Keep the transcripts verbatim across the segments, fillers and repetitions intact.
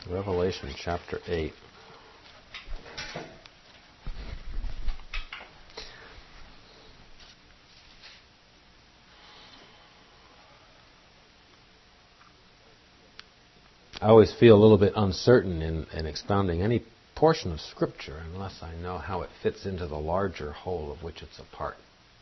Revelation chapter eight. I always feel a little bit uncertain in, in expounding any portion of Scripture unless I know how it fits into the larger whole of which it's a part.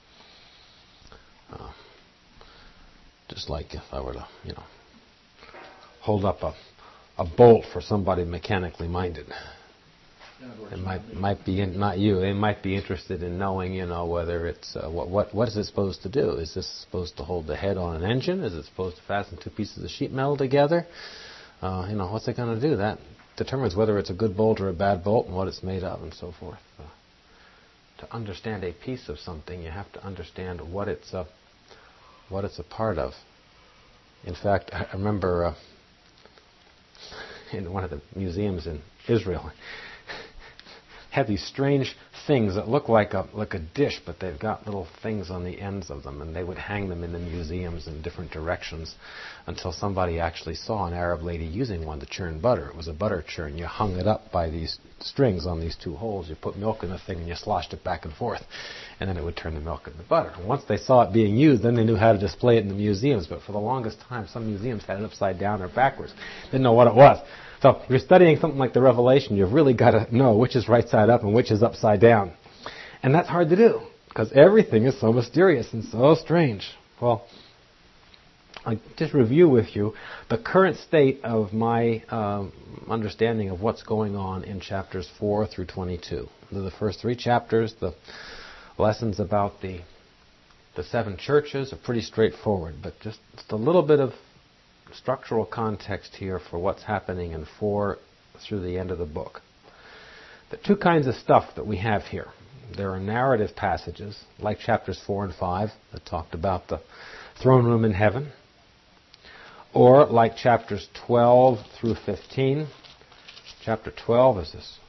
Uh, just like if I were to, you know, hold up a, a bolt for somebody mechanically minded. It might might be in, not you. They might be interested in knowing, you know, whether it's uh, what what what is it supposed to do? Is this supposed to hold the head on an engine? Is it supposed to fasten two pieces of sheet metal together? Uh, you know, what's it going to do? That determines whether it's a good bolt or a bad bolt and what it's made of and so forth. Uh, to understand a piece of something, you have to understand what it's a what it's a part of. In fact, I remember uh, in one of the museums in Israel, had these strange things that look like a like a dish, but they've got little things on the ends of them, and they would hang them in the museums in different directions until somebody actually saw an Arab lady using one to churn butter. It was a butter churn. You hung it up by these strings on these two holes. You put milk in the thing and you sloshed it back and forth, and then it would turn the milk into butter. And once they saw it being used, then they knew how to display it in the museums. But for the longest time, some museums had it upside down or backwards. Didn't know what it was. So if you're studying something like the Revelation, you've really got to know which is right side up and which is upside down. And that's hard to do, because everything is so mysterious and so strange. Well, I'll just review with you the current state of my um, understanding of what's going on in chapters four through twenty-two. The first three chapters, the lessons about the the seven churches are pretty straightforward, but just, just a little bit of structural context here for what's happening in four through the end of the book. The two kinds of stuff that we have here. There are narrative passages, like chapters four and five, that talked about the throne room in heaven, or like chapters twelve through fifteen. Chapter twelve is this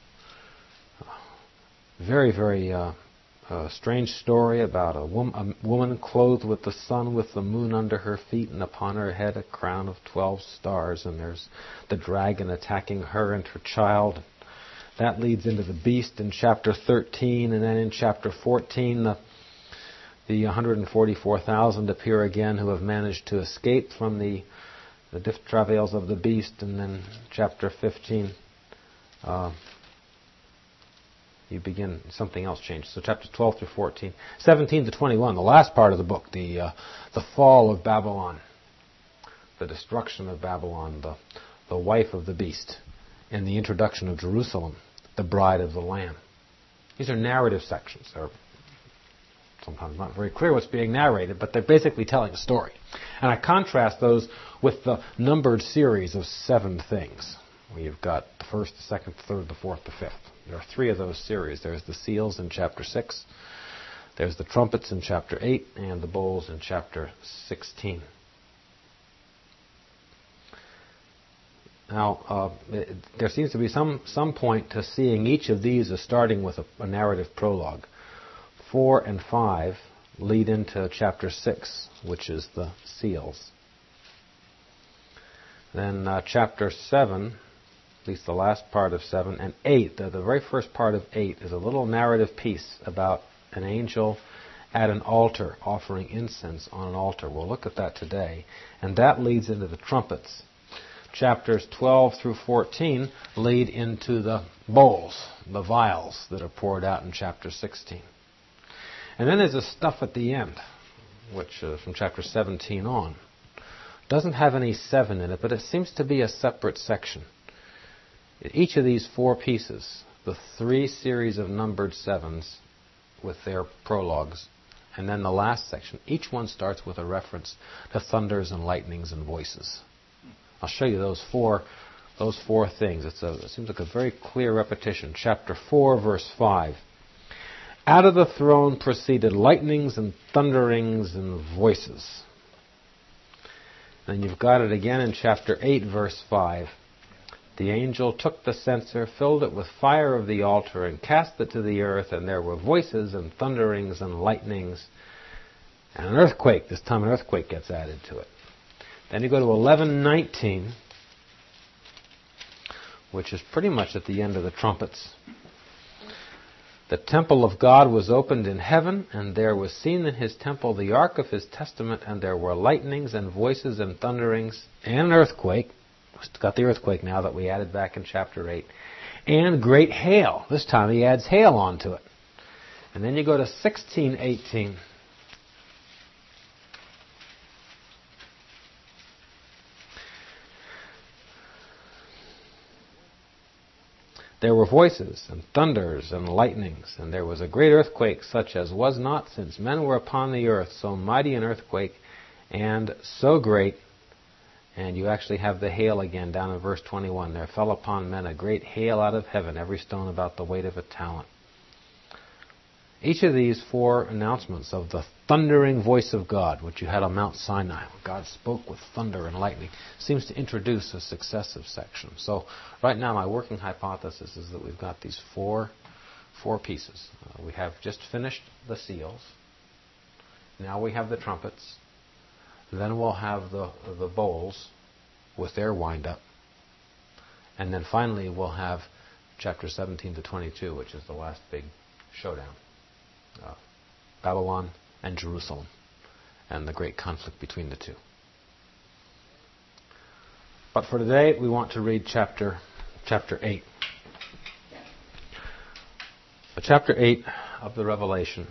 very, very uh, uh, strange story about a, wom- a woman clothed with the sun, with the moon under her feet, and upon her head a crown of twelve stars, and there's the dragon attacking her and her child. That leads into the beast in chapter thirteen, and then in chapter fourteen, the, the one hundred forty-four thousand appear again who have managed to escape from the, the diff- travails of the beast, and then chapter fifteen, uh, you begin, something else changes. So chapter twelve through fourteen. seventeen to twenty-one, the last part of the book, the uh, the fall of Babylon, the destruction of Babylon, the, the wife of the beast, and the introduction of Jerusalem, the bride of the Lamb. These are narrative sections. They're sometimes not very clear what's being narrated, but they're basically telling a story. And I contrast those with the numbered series of seven things, where you've got the first, the second, the third, the fourth, the fifth. There are three of those series. There's the seals in chapter six, there's the trumpets in chapter eight, and the bowls in chapter sixteen. Now, uh, it, there seems to be some, some point to seeing each of these as starting with a, a narrative prologue. Four and five lead into chapter six, which is the seals. Then uh, chapter seven, at least the last part of seven, and eight, the, the very first part of eight, is a little narrative piece about an angel at an altar offering incense on an altar. We'll look at that today. And that leads into the trumpets. Chapters twelve through fourteen lead into the bowls, the vials that are poured out in chapter sixteen. And then there's the stuff at the end, which uh, from chapter seventeen on. Doesn't have any seven in it, but it seems to be a separate section. Each of these four pieces, the three series of numbered sevens with their prologues, and then the last section, each one starts with a reference to thunders and lightnings and voices. I'll show you those four, those four things. It's a, it seems like a very clear repetition. Chapter four, verse five. Out of the throne proceeded lightnings and thunderings and voices. Then you've got it again in chapter eight, verse five. The angel took the censer, filled it with fire of the altar, and cast it to the earth, and there were voices and thunderings and lightnings, and an earthquake. This time an earthquake gets added to it. Then you go to eleven nineteen, which is pretty much at the end of the trumpets. The temple of God was opened in heaven, and there was seen in his temple the ark of his testament, and there were lightnings and voices and thunderings and an earthquake. We've got the earthquake now that we added back in chapter eight. And great hail. This time he adds hail onto it. And then you go to sixteen eighteen. There were voices and thunders and lightnings, and there was a great earthquake such as was not since men were upon the earth, so mighty an earthquake and so great. And you actually have the hail again down in verse twenty-one. There fell upon men a great hail out of heaven, every stone about the weight of a talent. Each of these four announcements of the thundering voice of God, which you had on Mount Sinai, God spoke with thunder and lightning, seems to introduce a successive section. So right now my working hypothesis is that we've got these four, four pieces. Uh, we have just finished the seals. Now we have the trumpets. Then we'll have the, the bowls with their wind-up. And then finally we'll have chapter seventeen to twenty-two, which is the last big showdown. Uh, Babylon and Jerusalem, and the great conflict between the two. But for today, we want to read chapter chapter eight. But chapter eight of the Revelation,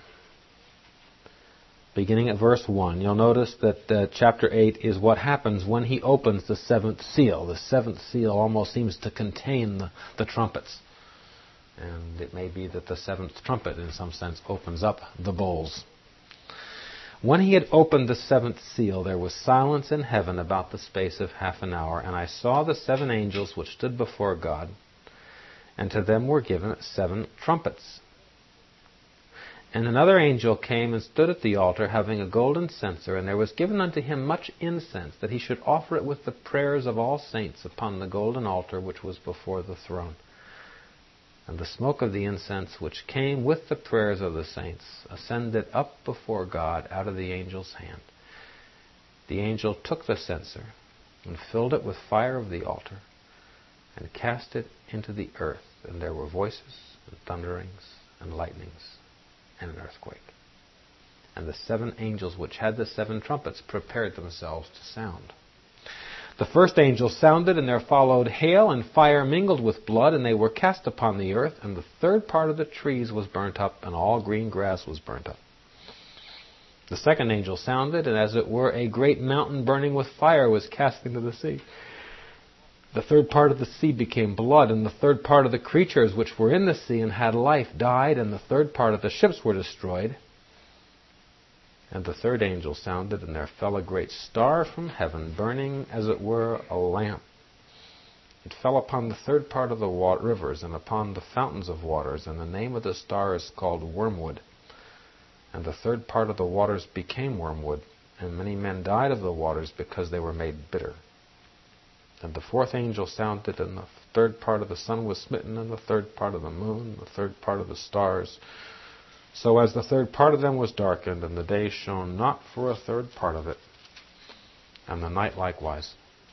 beginning at verse one, you'll notice that uh, chapter eight is what happens when he opens the seventh seal. The seventh seal almost seems to contain the, the trumpets. And it may be that the seventh trumpet, in some sense, opens up the bowls. When he had opened the seventh seal, there was silence in heaven about the space of half an hour. And I saw the seven angels which stood before God, and to them were given seven trumpets. And another angel came and stood at the altar, having a golden censer, and there was given unto him much incense, that he should offer it with the prayers of all saints upon the golden altar which was before the throne. And the smoke of the incense which came with the prayers of the saints ascended up before God out of the angel's hand. The angel took the censer and filled it with fire of the altar and cast it into the earth. And there were voices and thunderings and lightnings and an earthquake. And the seven angels which had the seven trumpets prepared themselves to sound. The first angel sounded, and there followed hail and fire mingled with blood, and they were cast upon the earth, and the third part of the trees was burnt up, and all green grass was burnt up. The second angel sounded, and as it were a great mountain burning with fire was cast into the sea. The third part of the sea became blood, and the third part of the creatures which were in the sea and had life died, and the third part of the ships were destroyed. And the third angel sounded, and there fell a great star from heaven, burning as it were a lamp. It fell upon the third part of the water, rivers, and upon the fountains of waters, and the name of the star is called Wormwood. And the third part of the waters became wormwood, and many men died of the waters because they were made bitter. And the fourth angel sounded, and the third part of the sun was smitten, and the third part of the moon, and the third part of the stars, so as the third part of them was darkened, and the day shone not for a third part of it, and the night likewise.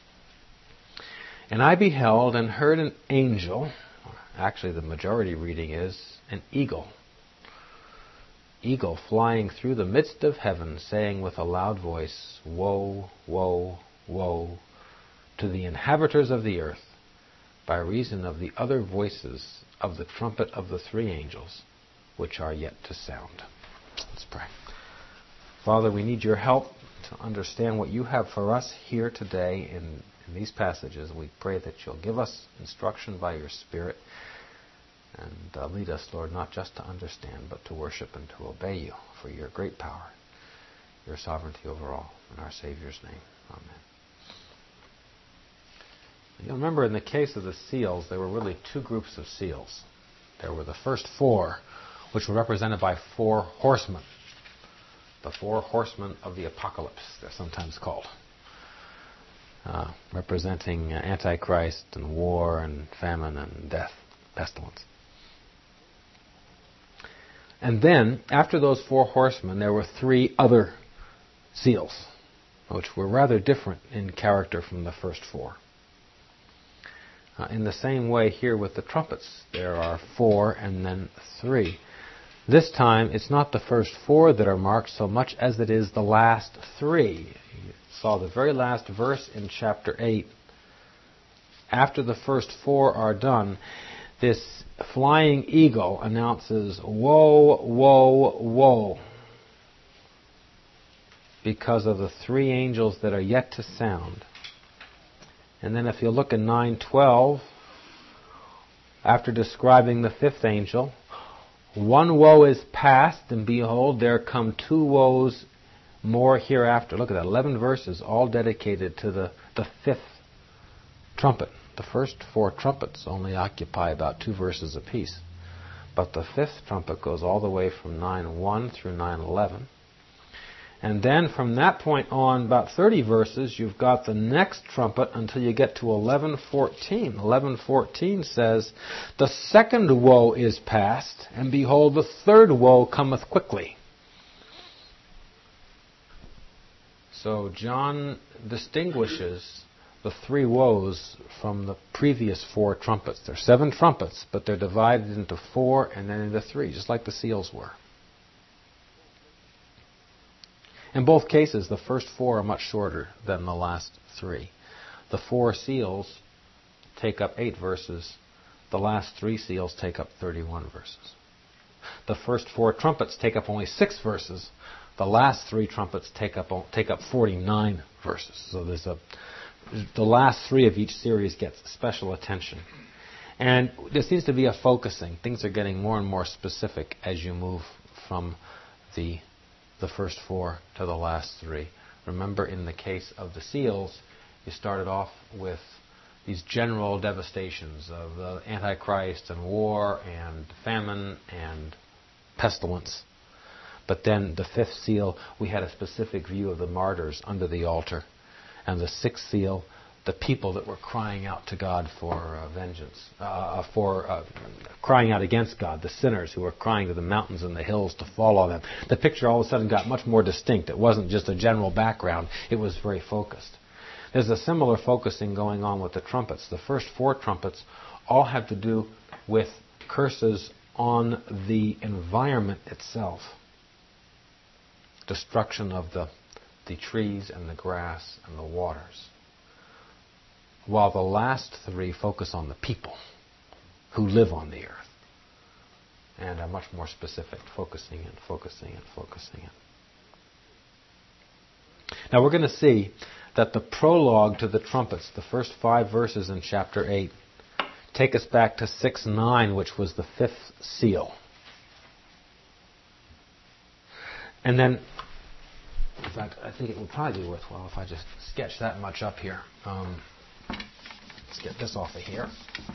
And I beheld and heard an angel, actually the majority reading is an eagle, eagle flying through the midst of heaven, saying with a loud voice, Woe, woe, woe, to the inhabitants of the earth, by reason of the other voices of the trumpet of the three angels, which are yet to sound. Let's pray. Father, we need your help to understand what you have for us here today in, in these passages. We pray that you'll give us instruction by your Spirit and uh, lead us, Lord, not just to understand, but to worship and to obey you for your great power, your sovereignty over all. In our Savior's name, amen. You'll remember in the case of the seals, there were really two groups of seals. There were the first four, which were represented by four horsemen. The four horsemen of the apocalypse, they're sometimes called. Uh, representing uh, Antichrist and war and famine and death, pestilence. And then, after those four horsemen, there were three other seals, which were rather different in character from the first four. Uh, in the same way here with the trumpets, there are four and then three. This time, it's not the first four that are marked so much as it is the last three. You saw the very last verse in chapter eight. After the first four are done, this flying eagle announces, "Woe, woe, woe," because of the three angels that are yet to sound. And then if you look at nine twelve, after describing the fifth angel, one woe is past, and behold, there come two woes more hereafter. Look at that, eleven verses, all dedicated to the, the fifth trumpet. The first four trumpets only occupy about two verses apiece. But the fifth trumpet goes all the way from nine one through nine eleven. And then from that point on, about thirty verses, you've got the next trumpet until you get to eleven fourteen. eleven fourteen says, "The second woe is past, and behold, the third woe cometh quickly." So John distinguishes the three woes from the previous four trumpets. There are seven trumpets, but they're divided into four and then into three, just like the seals were. In both cases, the first four are much shorter than the last three. The four seals take up eight verses. The last three seals take up thirty-one verses. The first four trumpets take up only six verses. The last three trumpets take up take up forty-nine verses. So there's a the last three of each series gets special attention. And there seems to be a focusing. Things are getting more and more specific as you move from the the first four to the last three. Remember, in the case of the seals, you started off with these general devastations of the Antichrist and war and famine and pestilence. But then the fifth seal, we had a specific view of the martyrs under the altar. And the sixth seal, the people that were crying out to God for uh, vengeance, uh, for uh, crying out against God, the sinners who were crying to the mountains and the hills to fall on them. The picture all of a sudden got much more distinct. It wasn't just a general background. It was very focused. There's a similar focusing going on with the trumpets. The first four trumpets all have to do with curses on the environment itself. Destruction of the, the trees and the grass and the waters. While the last three focus on the people who live on the earth and are much more specific, focusing and focusing and focusing it. Now we're going to see that the prologue to the trumpets, the first five verses in chapter eight, take us back to six nine, which was the fifth seal. And then, in fact, I think it would probably be worthwhile if I just sketch that much up here. Um, let's get this off of here.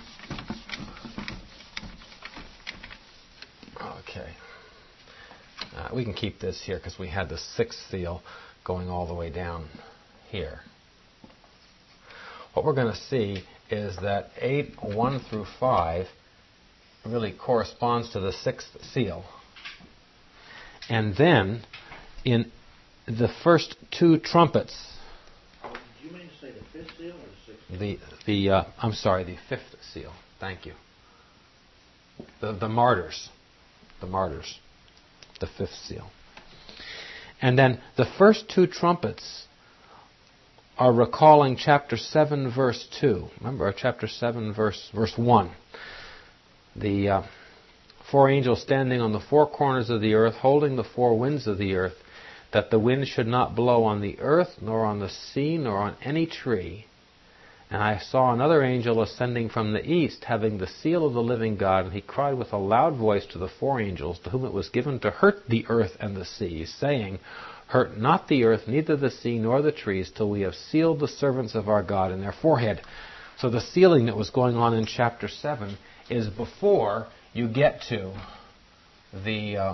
Okay. Uh, we can keep this here because we had the sixth seal going all the way down here. What we're going to see is that eight, one through five really corresponds to the sixth seal. And then, in the first two trumpets, did you mean to say the fifth seal or the sixth? The the uh, I'm sorry, the fifth seal. Thank you. The the martyrs, the martyrs, the fifth seal. And then the first two trumpets are recalling chapter seven, verse two. Remember, chapter seven, verse verse one. The uh, four angels standing on the four corners of the earth, holding the four winds of the earth, that the wind should not blow on the earth, nor on the sea, nor on any tree. And I saw another angel ascending from the east, having the seal of the living God, and he cried with a loud voice to the four angels, to whom it was given to hurt the earth and the sea, saying, Hurt not the earth, neither the sea, nor the trees, till we have sealed the servants of our God in their forehead. So the sealing that was going on in chapter seven is before you get to the uh,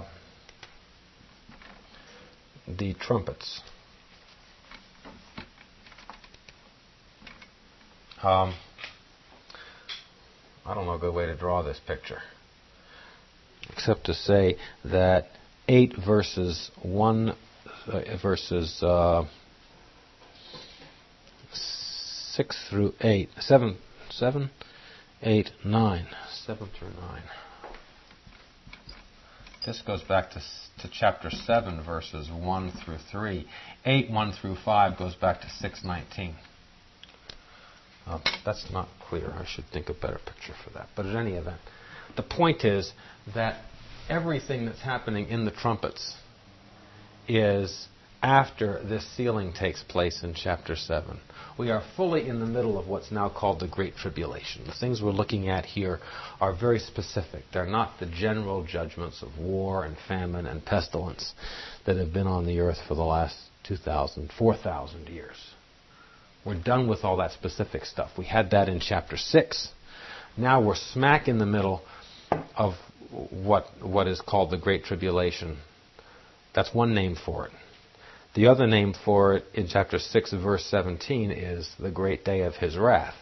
the trumpets. Um, I don't know a good way to draw this picture, except to say that eight verses one uh, verses uh, six through eight, seven, seven, eight, nine. seven through nine. This goes back to, to chapter seven, verses one through three. eight, one through five goes back to six nineteen. Uh, that's not clear. I should think a better picture for that. But in any event, the point is that everything that's happening in the trumpets is after this sealing takes place in chapter seven. We are fully in the middle of what's now called the Great Tribulation. The things we're looking at here are very specific. They're not the general judgments of war and famine and pestilence that have been on the earth for the last two thousand, four thousand years. We're done with all that specific stuff. We had that in chapter six. Now we're smack in the middle of what what is called the Great Tribulation. That's one name for it. The other name for it in chapter six, verse seventeen, is the great day of his wrath.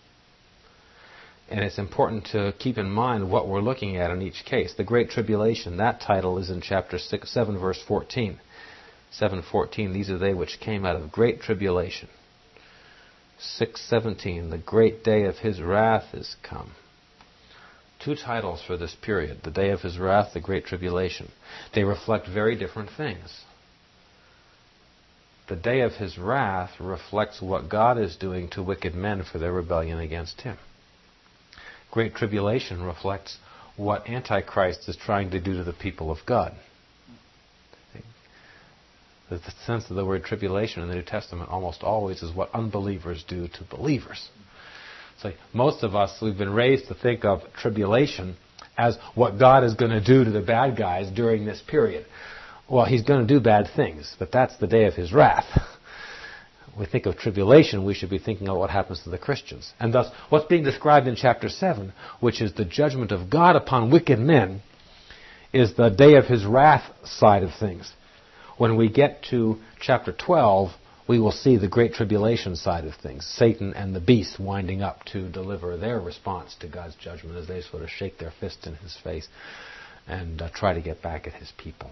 And it's important to keep in mind what we're looking at in each case. The Great Tribulation, that title is in chapter six, seven, verse fourteen. seven fourteen, these are they which came out of great tribulation. six seventeen, the great day of his wrath is come. Two titles for this period, the day of his wrath, the Great Tribulation. They reflect very different things. The day of his wrath reflects what God is doing to wicked men for their rebellion against him. Great Tribulation reflects what Antichrist is trying to do to the people of God. The sense of the word tribulation in the New Testament almost always is what unbelievers do to believers. So most of us, we've been raised to think of tribulation as what God is going to do to the bad guys during this period. Well, he's going to do bad things, but that's the day of his wrath. We think of tribulation, we should be thinking of what happens to the Christians. And thus, what's being described in chapter seven, which is the judgment of God upon wicked men, is the day of his wrath side of things. When we get to chapter twelve, we will see the Great Tribulation side of things. Satan and the beast winding up to deliver their response to God's judgment as they sort of shake their fist in his face and uh, try to get back at his people.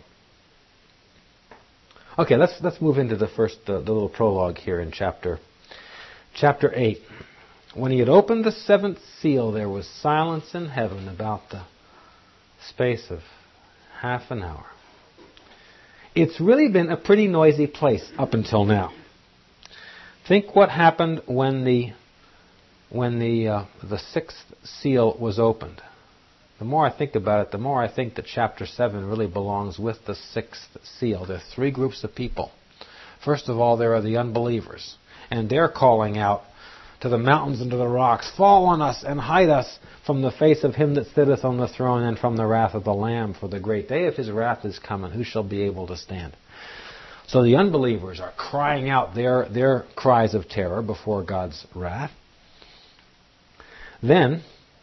Okay, let's let's move into the first uh, the little prologue here in chapter chapter eight. When he had opened the seventh seal, there was silence in heaven about the space of half an hour. It's really been a pretty noisy place up until now. Think what happened when the when the uh, the sixth seal was opened. The more I think about it, the more I think that chapter seven really belongs with the sixth seal. There are three groups of people. First of all, there are the unbelievers, and they're calling out to the mountains and to the rocks, "Fall on us and hide us from the face of him that sitteth on the throne and from the wrath of the Lamb, for the great day of his wrath is come, and who shall be able to stand?" So the unbelievers are crying out their, their cries of terror before God's wrath. Then,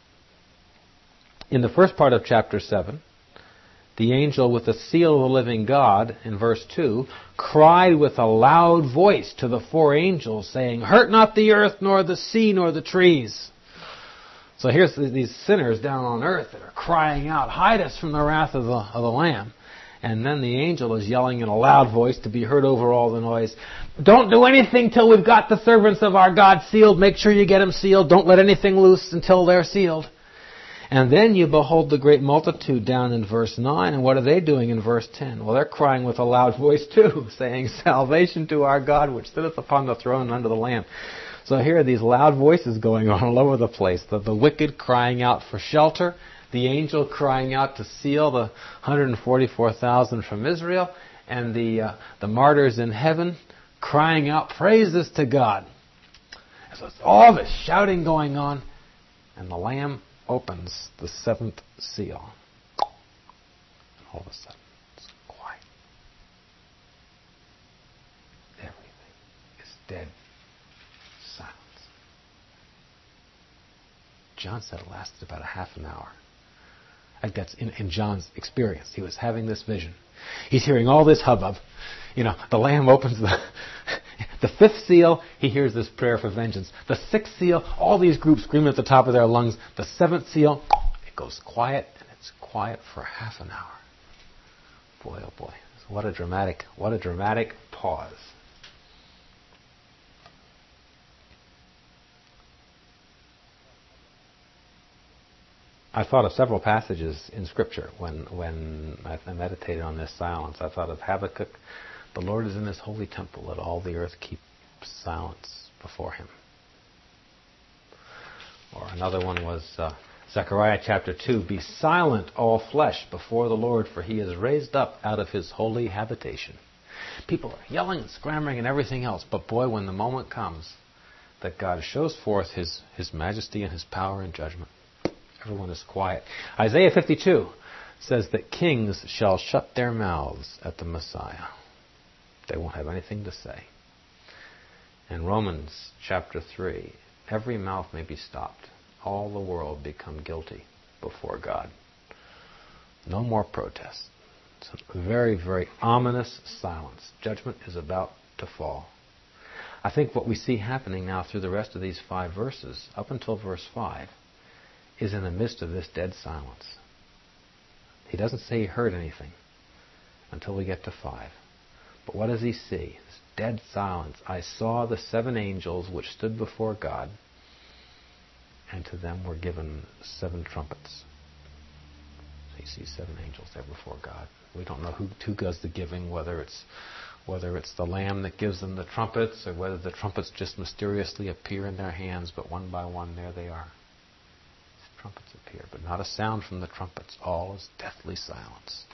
in the first part of chapter seven, the angel with the seal of the living God, in verse two, cried with a loud voice to the four angels, saying, "Hurt not the earth, nor the sea, nor the trees." So here's these sinners down on earth that are crying out, "Hide us from the wrath of the, of the Lamb." And then the angel is yelling in a loud voice to be heard over all the noise, "Don't do anything till we've got the servants of our God sealed. Make sure you get them sealed. Don't let anything loose until they're sealed." And then you behold the great multitude down in verse nine. And what are they doing in verse ten? Well, they're crying with a loud voice too, saying, "Salvation to our God, which sitteth upon the throne and under the Lamb." So here are these loud voices going on all over the place. The, the wicked crying out for shelter. The angel crying out to seal the one hundred forty-four thousand from Israel. And the, uh, the martyrs in heaven crying out praises to God. And so it's all this shouting going on. And the Lamb opens the seventh seal. And all of a sudden, it's quiet. Everything is dead silence. John said it lasted about a half an hour. Like that's in, in John's experience. He was having this vision. He's hearing all this hubbub. You know, the Lamb opens the... The fifth seal, he hears this prayer for vengeance. The sixth seal, all these groups screaming at the top of their lungs. The seventh seal, it goes quiet, and it's quiet for half an hour. Boy, oh boy. What a dramatic, what a dramatic pause. I thought of several passages in Scripture when when I meditated on this silence. I thought of Habakkuk, the Lord is in his holy temple, let all the earth keep silence before him. Or another one was uh, Zechariah chapter two, be silent, all flesh, before the Lord, for he is raised up out of his holy habitation. People are yelling and scrambling and everything else, but boy, when the moment comes that God shows forth his, his majesty and his power and judgment, everyone is quiet. Isaiah fifty-two says that kings shall shut their mouths at the Messiah. They won't have anything to say. And Romans chapter three, every mouth may be stopped. All the world become guilty before God. No more protest. It's a very, very ominous silence. Judgment is about to fall. I think what we see happening now through the rest of these five verses, up until verse five, is in the midst of this dead silence. He doesn't say he heard anything until we get to five. But what does he see? This dead silence. I saw the seven angels which stood before God, and to them were given seven trumpets. So you see seven angels there before God. We don't know who, who does the giving, whether it's whether it's the Lamb that gives them the trumpets, or whether the trumpets just mysteriously appear in their hands, but one by one there they are. The trumpets appear, but not a sound from the trumpets. All is deathly silence.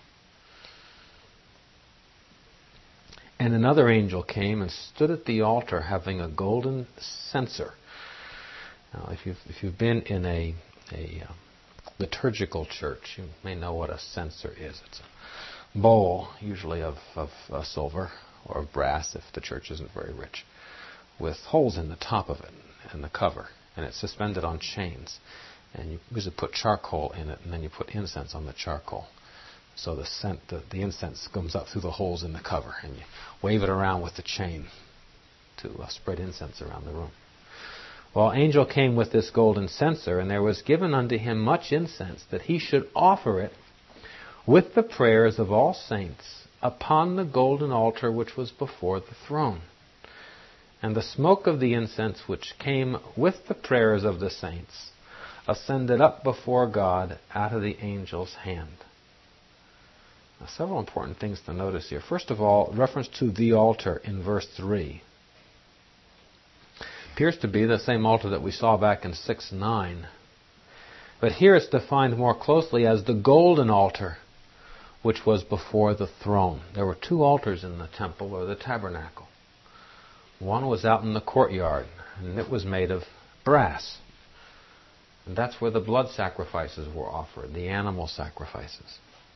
And another angel came and stood at the altar having a golden censer. Now, if you've, if you've been in a, a uh, liturgical church, you may know what a censer is. It's a bowl, usually of, of uh, silver or of brass, if the church isn't very rich, with holes in the top of it and the cover, and it's suspended on chains. And you usually put charcoal in it, and then you put incense on the charcoal. So the scent, the, the incense comes up through the holes in the cover, and you wave it around with the chain to uh, spread incense around the room. Well, angel came with this golden censer, and there was given unto him much incense, that he should offer it with the prayers of all saints upon the golden altar which was before the throne. And the smoke of the incense which came with the prayers of the saints ascended up before God out of the angel's hand. Now, several important things to notice here. First of all, reference to the altar in verse three. Appears to be the same altar that we saw back in six nine. But here it's defined more closely as the golden altar, which was before the throne. There were two altars in the temple or the tabernacle. One was out in the courtyard, and it was made of brass. And that's where the blood sacrifices were offered, the animal sacrifices.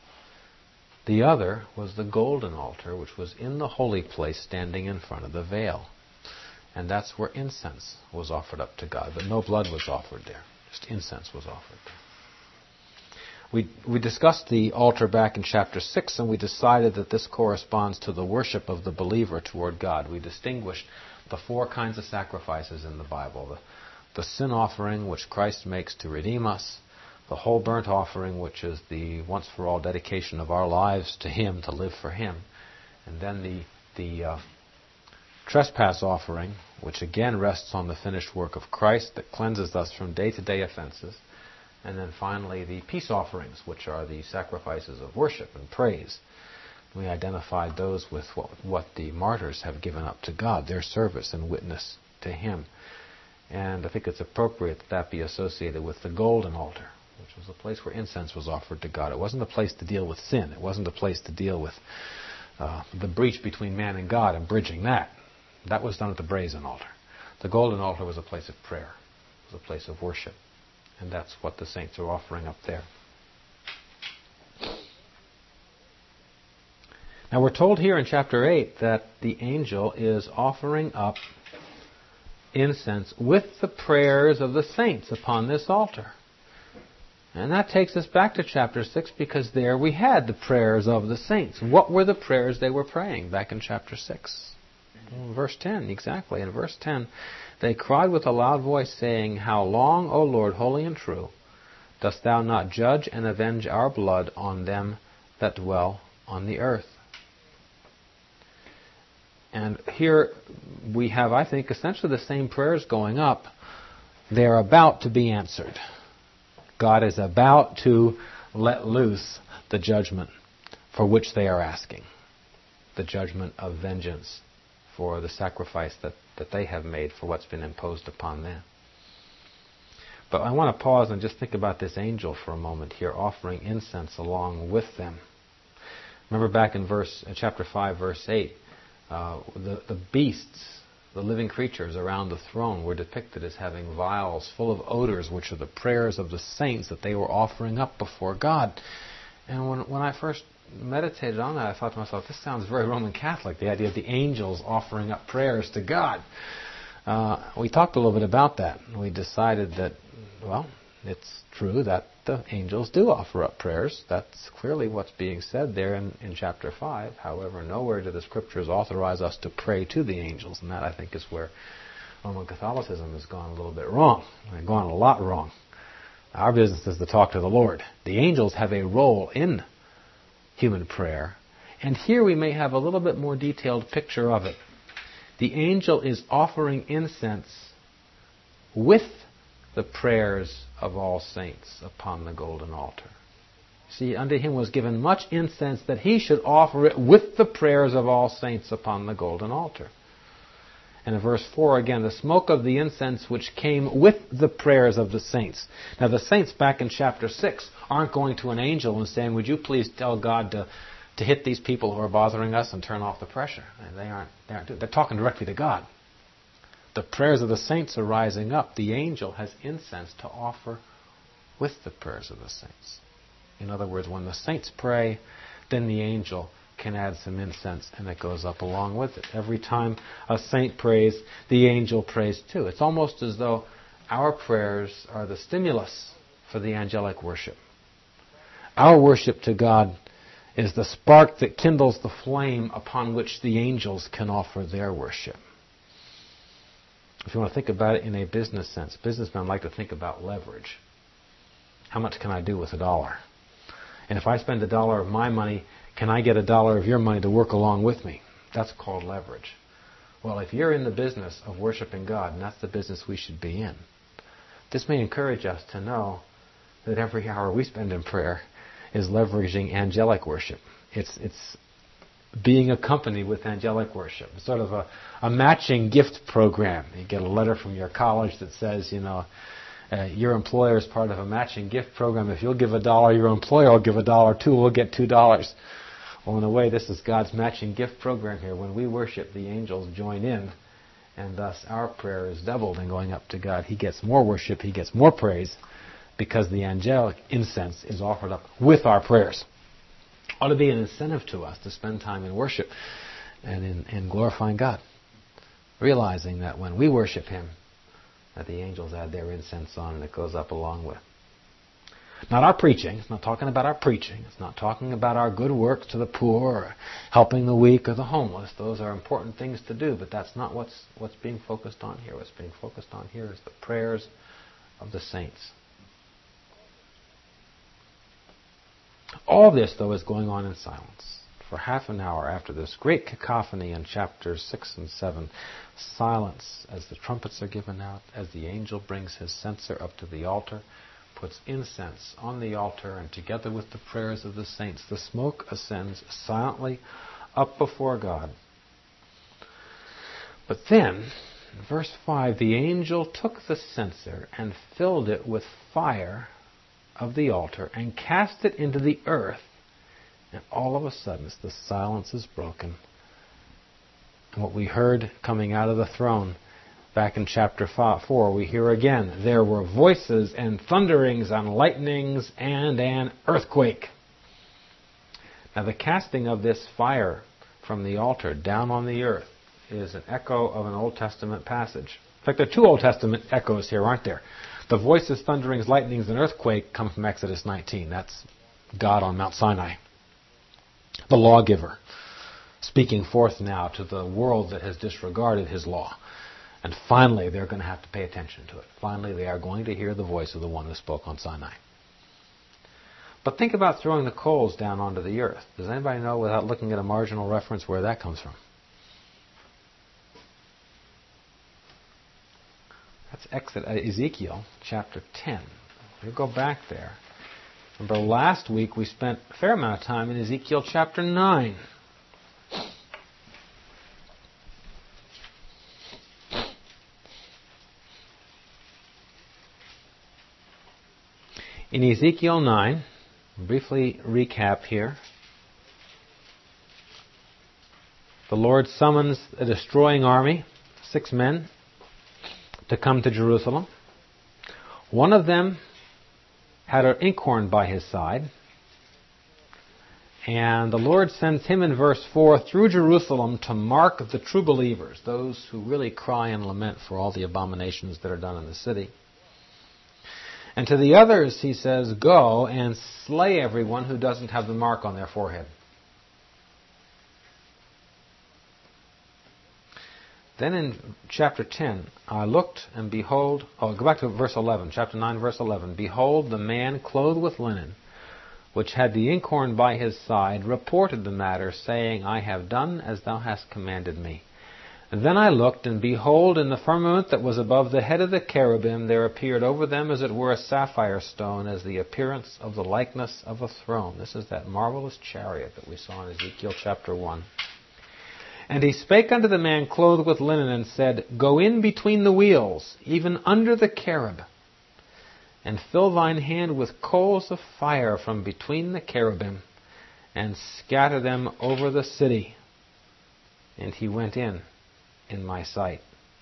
The other was the golden altar, which was in the holy place standing in front of the veil. And that's where incense was offered up to God. But no blood was offered there. Just incense was offered there. We, we discussed the altar back in chapter six, and we decided that this corresponds to the worship of the believer toward God. We distinguished the four kinds of sacrifices in the Bible. The, the sin offering, which Christ makes to redeem us. The whole burnt offering, which is the once-for-all dedication of our lives to Him, to live for Him. And then the, the uh, trespass offering, which again rests on the finished work of Christ that cleanses us from day-to-day offenses. And then finally the peace offerings, which are the sacrifices of worship and praise. We identified those with what, what the martyrs have given up to God, their service and witness to Him. And I think it's appropriate that that be associated with the golden altar, which was a place where incense was offered to God. It wasn't a place to deal with sin. It wasn't a place to deal with uh, the breach between man and God and bridging that. That was done at the brazen altar. The golden altar was a place of prayer. It was a place of worship. And that's what the saints are offering up there. Now we're told here in chapter eight that the angel is offering up incense with the prayers of the saints upon this altar. And that takes us back to chapter six, because there we had the prayers of the saints. What were the prayers they were praying back in chapter six? Well, verse ten, exactly. In verse ten, they cried with a loud voice, saying, How long, O Lord, holy and true, dost thou not judge and avenge our blood on them that dwell on the earth? And here we have, I think, essentially the same prayers going up. They're about to be answered. God is about to let loose the judgment for which they are asking. The judgment of vengeance for the sacrifice that, that they have made for what's been imposed upon them. But I want to pause and just think about this angel for a moment here, offering incense along with them. Remember back in verse, in chapter five, verse eight, uh, the, the beasts, the living creatures around the throne were depicted as having vials full of odors, which are the prayers of the saints that they were offering up before God. And when, when I first meditated on that, I thought to myself, this sounds very Roman Catholic, the idea of the angels offering up prayers to God. Uh, we talked a little bit about that. We decided that, well, it's true that the angels do offer up prayers. That's clearly what's being said there in, in chapter five. However, nowhere do the Scriptures authorize us to pray to the angels, and that, I think, is where Roman Catholicism has gone a little bit wrong. They've gone a lot wrong. Our business is to talk to the Lord. The angels have a role in human prayer, and here we may have a little bit more detailed picture of it. The angel is offering incense with the prayers of all saints upon the golden altar. See, unto him was given much incense that he should offer it with the prayers of all saints upon the golden altar. And in verse four again, the smoke of the incense which came with the prayers of the saints. Now the saints back in chapter six aren't going to an angel and saying, would you please tell God to, to hit these people who are bothering us and turn off the pressure. And they aren't, they aren't. They're talking directly to God. The prayers of the saints are rising up. The angel has incense to offer with the prayers of the saints. In other words, when the saints pray, then the angel can add some incense and it goes up along with it. Every time a saint prays, the angel prays too. It's almost as though our prayers are the stimulus for the angelic worship. Our worship to God is the spark that kindles the flame upon which the angels can offer their worship. If you want to think about it in a business sense, businessmen like to think about leverage. How much can I do with a dollar? And if I spend a dollar of my money, can I get a dollar of your money to work along with me? That's called leverage. Well, if you're in the business of worshiping God, and that's the business we should be in, this may encourage us to know that every hour we spend in prayer is leveraging angelic worship. It's it's being accompanied with angelic worship. It's sort of a, a matching gift program. You get a letter from your college that says, you know, uh, your employer is part of a matching gift program. If you'll give a dollar, your employer will give a dollar too. We'll get two dollars. Well, in a way, this is God's matching gift program here. When we worship, the angels join in, and thus our prayer is doubled in going up to God. He gets more worship, He gets more praise, because the angelic incense is offered up with our prayers. Ought to be an incentive to us to spend time in worship and in, in glorifying God, realizing that when we worship Him, that the angels add their incense on and it goes up along with. Not our preaching. It's not talking about our preaching. It's not talking about our good works to the poor or helping the weak or the homeless. Those are important things to do, but that's not what's what's being focused on here. What's being focused on here is the prayers of the saints. All this, though, is going on in silence. For half an hour after this great cacophony in chapters six and seven, silence as the trumpets are given out, as the angel brings his censer up to the altar, puts incense on the altar, and together with the prayers of the saints, the smoke ascends silently up before God. But then, in verse five, the angel took the censer and filled it with fire of the altar and cast it into the earth. And all of a sudden, the silence is broken. And what we heard coming out of the throne back in chapter four, we hear again, there were voices and thunderings and lightnings and an earthquake. Now the casting of this fire from the altar down on the earth is an echo of an Old Testament passage. In fact, there are two Old Testament echoes here, aren't there? The voices, thunderings, lightnings, and earthquake come from Exodus nineteen. That's God on Mount Sinai, the lawgiver, speaking forth now to the world that has disregarded His law. And finally, they're going to have to pay attention to it. Finally, they are going to hear the voice of the one who spoke on Sinai. But think about throwing the coals down onto the earth. Does anybody know, without looking at a marginal reference, where that comes from? That's Exodus, Ezekiel chapter ten, We'll go back there. Remember last week we spent a fair amount of time in Ezekiel chapter nine. In Ezekiel nine, briefly recap here. The Lord summons a destroying army, six men, to come to Jerusalem. One of them had an inkhorn by his side. And the Lord sends him in verse four through Jerusalem to mark the true believers, those who really cry and lament for all the abominations that are done in the city. And to the others, he says, go and slay everyone who doesn't have the mark on their forehead. Then in chapter ten, I looked and behold, oh, go back to verse eleven, chapter nine, verse eleven. Behold, the man clothed with linen, which had the inkhorn by his side, reported the matter, saying, I have done as thou hast commanded me. And then I looked, and behold, in the firmament that was above the head of the cherubim, there appeared over them as it were a sapphire stone, as the appearance of the likeness of a throne. This is that marvelous chariot that we saw in Ezekiel chapter one. And he spake unto the man clothed with linen, and said, go in between the wheels, even under the cherub, and fill thine hand with coals of fire from between the cherubim, and scatter them over the city. And he went in, in my sight.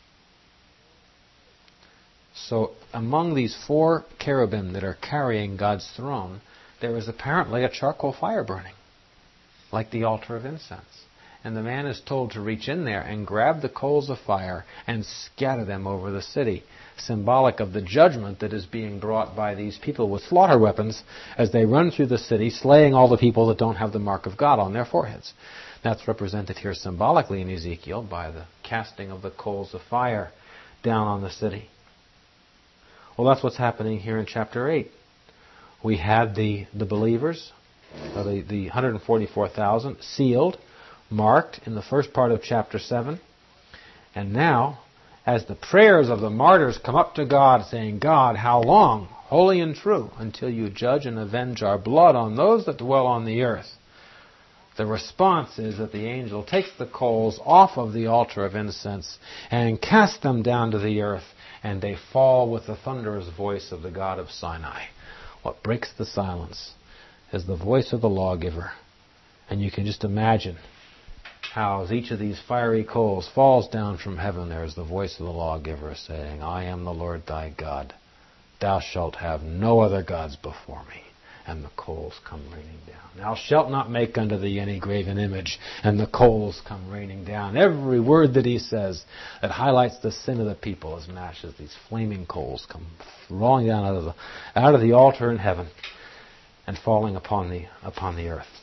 So among these four cherubim that are carrying God's throne, there is apparently a charcoal fire burning, like the altar of incense. And the man is told to reach in there and grab the coals of fire and scatter them over the city, symbolic of the judgment that is being brought by these people with slaughter weapons as they run through the city, slaying all the people that don't have the mark of God on their foreheads. That's represented here symbolically in Ezekiel by the casting of the coals of fire down on the city. Well, that's what's happening here in chapter eight. We had the, the believers, uh, the, the one hundred forty-four thousand, sealed, marked in the first part of chapter seven. And now, as the prayers of the martyrs come up to God, saying, God, how long, holy and true, until you judge and avenge our blood on those that dwell on the earth? The response is that the angel takes the coals off of the altar of incense and casts them down to the earth, and they fall with the thunderous voice of the God of Sinai. What breaks the silence is the voice of the lawgiver. And you can just imagine how as each of these fiery coals falls down from heaven, there is the voice of the lawgiver saying, I am the Lord thy God. Thou shalt have no other gods before me. And the coals come raining down. Thou shalt not make unto thee any graven image. And the coals come raining down. Every word that he says that highlights the sin of the people is matched as these flaming coals come rolling down out of the, out of the altar in heaven and falling upon the, upon the earth.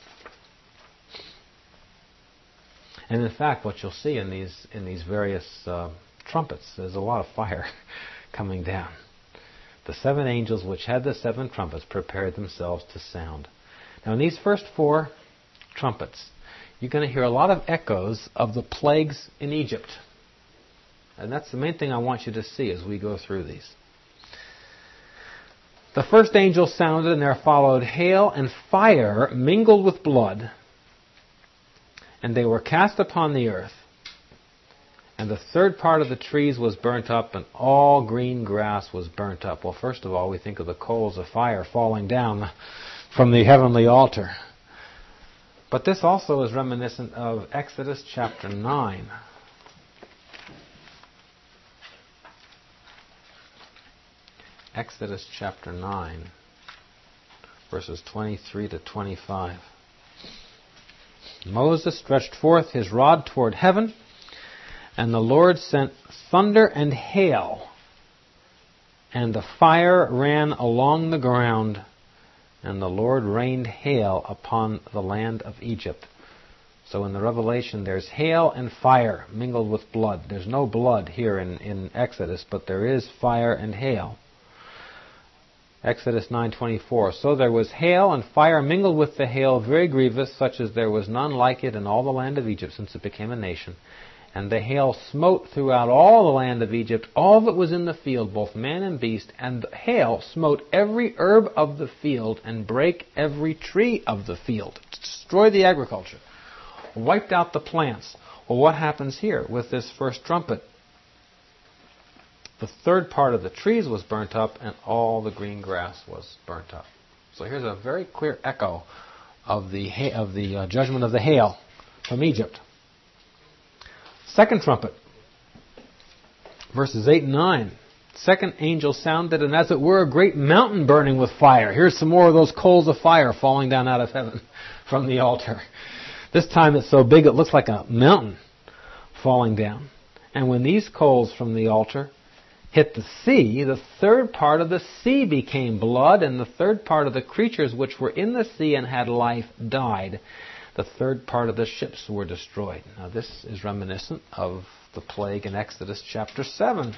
And in fact, what you'll see in these in these various uh, trumpets, there's a lot of fire coming down. The seven angels which had the seven trumpets prepared themselves to sound. Now in these first four trumpets, you're going to hear a lot of echoes of the plagues in Egypt. And that's the main thing I want you to see as we go through these. The first angel sounded, and there followed hail and fire mingled with blood. And they were cast upon the earth. And the third part of the trees was burnt up, and all green grass was burnt up. Well, first of all, we think of the coals of fire falling down from the heavenly altar. But this also is reminiscent of Exodus chapter nine. Exodus chapter nine, verses twenty-three to twenty-five. Moses stretched forth his rod toward heaven, and the Lord sent thunder and hail, and the fire ran along the ground, and the Lord rained hail upon the land of Egypt. So in the Revelation, there's hail and fire mingled with blood. There's no blood here in, in Exodus, but there is fire and hail. Exodus nine twenty-four. So there was hail and fire mingled with the hail, very grievous, such as there was none like it in all the land of Egypt since it became a nation. And the hail smote throughout all the land of Egypt, all that was in the field, both man and beast. And the hail smote every herb of the field, and brake every tree of the field. Destroyed the agriculture. Wiped out the plants. Well, what happens here with this first trumpet? The third part of the trees was burnt up, and all the green grass was burnt up. So here's a very clear echo of the ha- of the uh, judgment of the hail from Egypt. Second trumpet, verses eight and nine. Second angel sounded, and as it were, a great mountain burning with fire. Here's some more of those coals of fire falling down out of heaven from the altar. This time it's so big it looks like a mountain falling down. And when these coals from the altar hit the sea, the third part of the sea became blood, and the third part of the creatures which were in the sea and had life died. The third part of the ships were destroyed. Now this is reminiscent of the plague in Exodus chapter seven.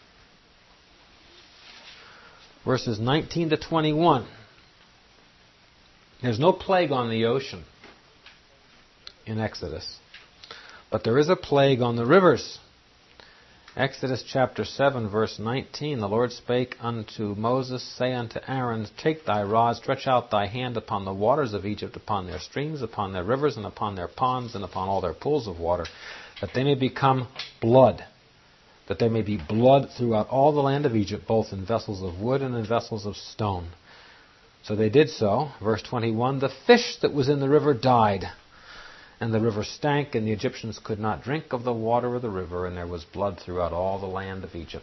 Verses nineteen to twenty-one. There's no plague on the ocean in Exodus, but there is a plague on the rivers. Exodus chapter seven, verse nineteen, the Lord spake unto Moses, say unto Aaron, take thy rod, stretch out thy hand upon the waters of Egypt, upon their streams, upon their rivers, and upon their ponds, and upon all their pools of water, that they may become blood, that there may be blood throughout all the land of Egypt, both in vessels of wood and in vessels of stone. So they did so. Verse twenty-one, the fish that was in the river died, and the river stank, and the Egyptians could not drink of the water of the river, and there was blood throughout all the land of Egypt.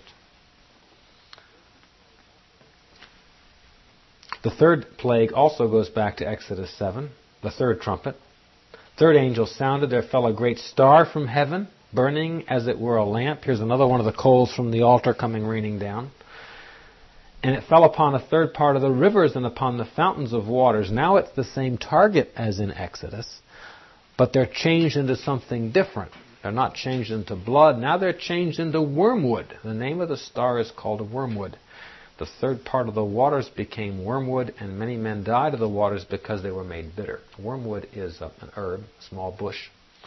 The third plague also goes back to Exodus seven, the third trumpet. Third angel sounded, there fell a great star from heaven, burning as it were a lamp. Here's another one of the coals from the altar coming raining down. And it fell upon a third part of the rivers and upon the fountains of waters. Now it's the same target as in Exodus, but they're changed into something different. They're not changed into blood. Now they're changed into wormwood. The name of the star is called wormwood. The third part of the waters became wormwood, and many men died of the waters because they were made bitter. Wormwood is an herb, a small bush,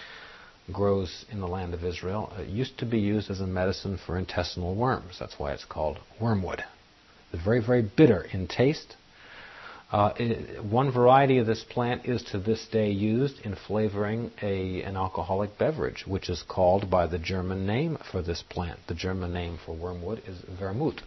grows in the land of Israel. It used to be used as a medicine for intestinal worms. That's why it's called wormwood. It's very, very bitter in taste. Uh, it, one variety of this plant is to this day used in flavoring a, an alcoholic beverage, which is called by the German name for this plant. The German name for wormwood is Vermouth.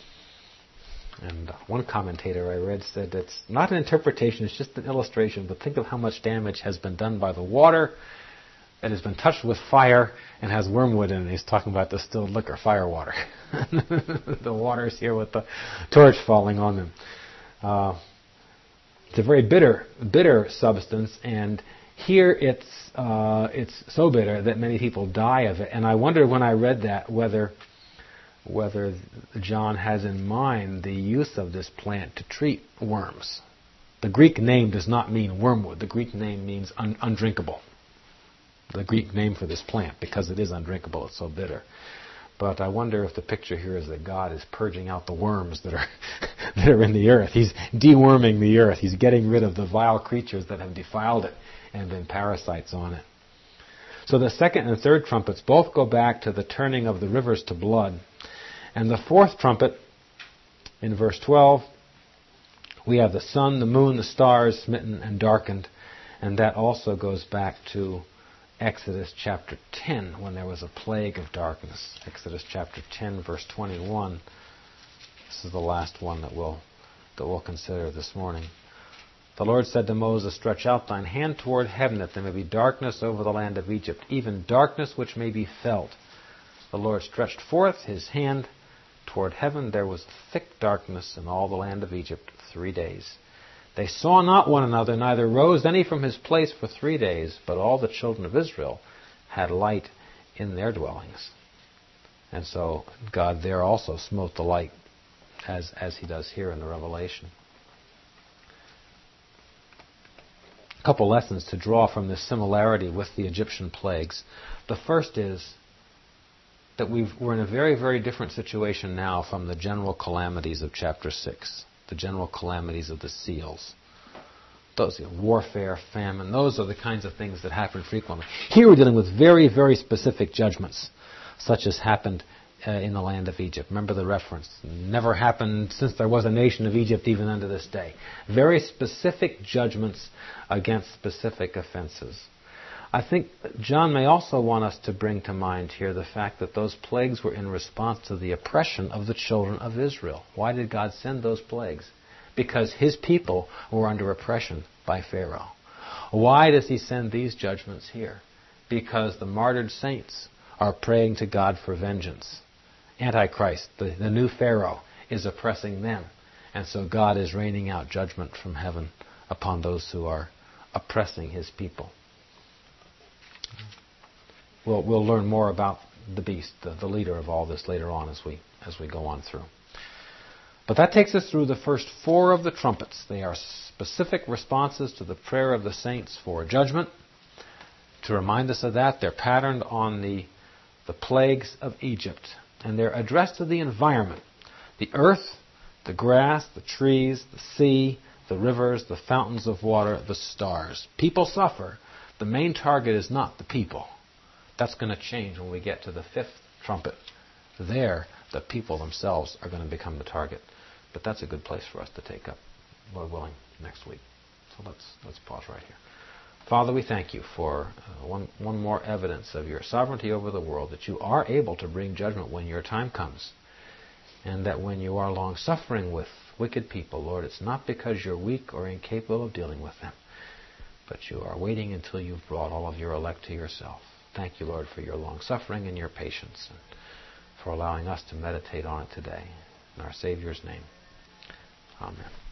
And one commentator I read said it's not an interpretation, it's just an illustration, but think of how much damage has been done by the water that has been touched with fire and has wormwood in it. He's talking about distilled liquor, fire water. The water's here with the torch falling on them. Uh, It's a very bitter, bitter substance, and here it's uh, it's so bitter that many people die of it. And I wonder when I read that whether whether John has in mind the use of this plant to treat worms. The Greek name does not mean wormwood. The Greek name means un- undrinkable. The Greek name for this plant, because it is undrinkable, it's so bitter. But I wonder if the picture here is that God is purging out the worms that are that are in the earth. He's deworming the earth. He's getting rid of the vile creatures that have defiled it and been parasites on it. So the second and third trumpets both go back to the turning of the rivers to blood. And the fourth trumpet, in verse twelve, we have the sun, the moon, the stars smitten and darkened. And that also goes back to Exodus chapter ten, when there was a plague of darkness. Exodus chapter ten, verse twenty-one. This is the last one that we'll, that we'll consider this morning. The Lord said to Moses, stretch out thine hand toward heaven, that there may be darkness over the land of Egypt, even darkness which may be felt. The Lord stretched forth his hand toward heaven. There was thick darkness in all the land of Egypt three days. They saw not one another, neither rose any from his place for three days, but all the children of Israel had light in their dwellings. And so God there also smote the light, as, as he does here in the Revelation. A couple lessons to draw from this similarity with the Egyptian plagues. The first is that we've, we're in a very, very different situation now from the general calamities of chapter six. The general calamities of the seals. Those, you know, warfare, famine, those are the kinds of things that happen frequently. Here we're dealing with very, very specific judgments, such as happened uh, in the land of Egypt. Remember the reference. Never happened since there was a nation of Egypt, even unto this day. Very specific judgments against specific offenses. I think John may also want us to bring to mind here the fact that those plagues were in response to the oppression of the children of Israel. Why did God send those plagues? Because His people were under oppression by Pharaoh. Why does He send these judgments here? Because the martyred saints are praying to God for vengeance. Antichrist, the, the new Pharaoh, is oppressing them. And so God is raining out judgment from heaven upon those who are oppressing His people. We'll, we'll learn more about the beast, the, the leader of all this later on as we as we go on through. But that takes us through the first four of the trumpets. They are specific responses to the prayer of the saints for judgment. To remind us of that, they're patterned on the, the plagues of Egypt. And they're addressed to the environment. The earth, the grass, the trees, the sea, the rivers, the fountains of water, the stars. People suffer. The main target is not the people. That's going to change when we get to the fifth trumpet. There, the people themselves are going to become the target. But that's a good place for us to take up, Lord willing, next week. So let's let's pause right here. Father, we thank You for uh, one, one more evidence of Your sovereignty over the world, that You are able to bring judgment when Your time comes. And that when You are long-suffering with wicked people, Lord, it's not because You're weak or incapable of dealing with them, but You are waiting until You've brought all of Your elect to Yourself. Thank You, Lord, for Your long-suffering and Your patience, and for allowing us to meditate on it today. In our Savior's name, amen.